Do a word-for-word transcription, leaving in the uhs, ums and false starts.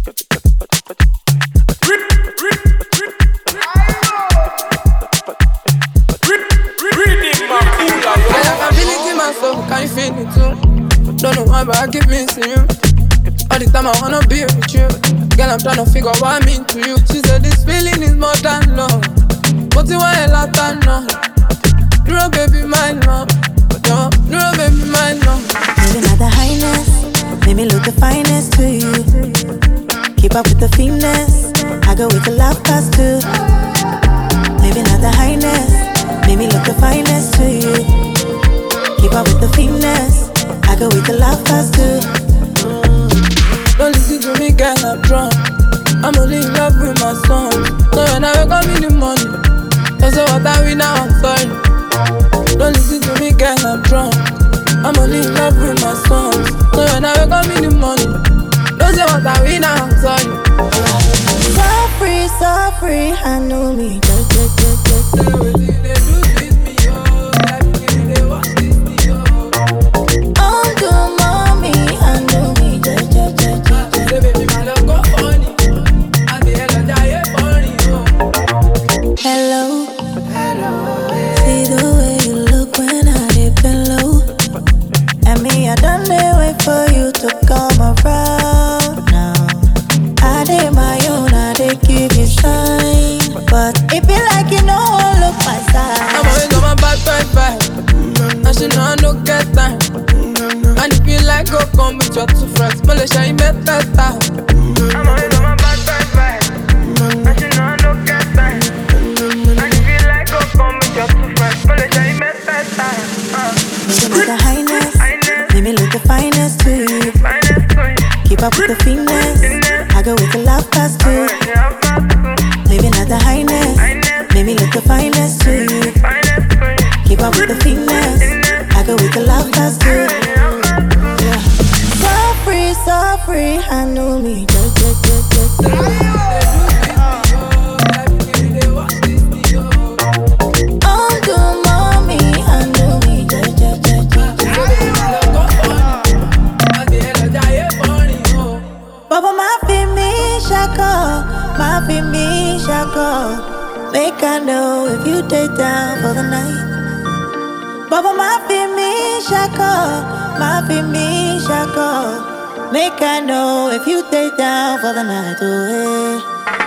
Can you feel it too? Don't know why, but I keep missing you. All the time I wanna be with you. Girl, I'm tryna figure what I mean to you. She said this feeling is more than love. But you want a lot of no. Duro baby, my love. No, Duro baby, my love. Maybe not the highness, maybe look the finest to you. Keep up with the finesse, I go with the love past too. Maybe not the highness, maybe look the finest to you. Keep up with the finesse, I go with the love past too. Don't listen to me, girl, I'm drunk. I'm only in love with my song. So when I wake up in the morning, don't say what I win now, I'm sorry. Don't listen to me, girl, I'm drunk. I'm only in love with my song. So when I wake up in the morning, don't say what I win now, I'm sorry. So free, so free, I know me. Hello, hello. See the way you look when I dip and low. And me, I done they wait for you to come around now. I did my own, I did give you sign. But it be like you know I look my side. I'm always on my bad bad vibe. And she know I don't get time. And if you like, go come with your two friends. Malaysia, you met that time. I'm always on my bad bad vibe. And she know I don't get time. Maybe not the highness, maybe look the finest to you. Keep up with the finesse, I go with the love past too. Maybe not the highness, maybe look the finest to you. Keep up with the finesse, I go with the love past too. Yeah. So free, so free, I know me. Baba, my fi me shako, my fi me shako. Make I know if you take down for the night. Baba, my fi me shako, my fi me shako. Make I know if you take down for the night. Oh, hey.